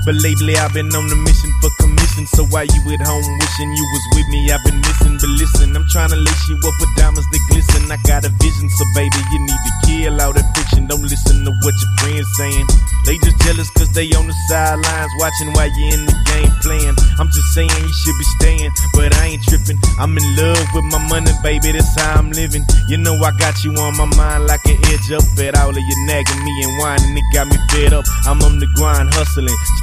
But lately I've been on the mission for commission. So why you at home wishing you was with me? I've been missing, but listen, I'm trying to lace you up with diamonds that glisten. I got a vision, so baby, you need to kill all that fiction. Don't listen to what your friends saying. They just jealous cause they on the sidelines watching while you in the game playing. I'm just saying you should be staying, but I ain't tripping. I'm in love with my money, baby, that's how I'm living. You know I got you on my mind like an edge up at all of you nagging me and whining. It got me fed up, I'm on the grind hustling.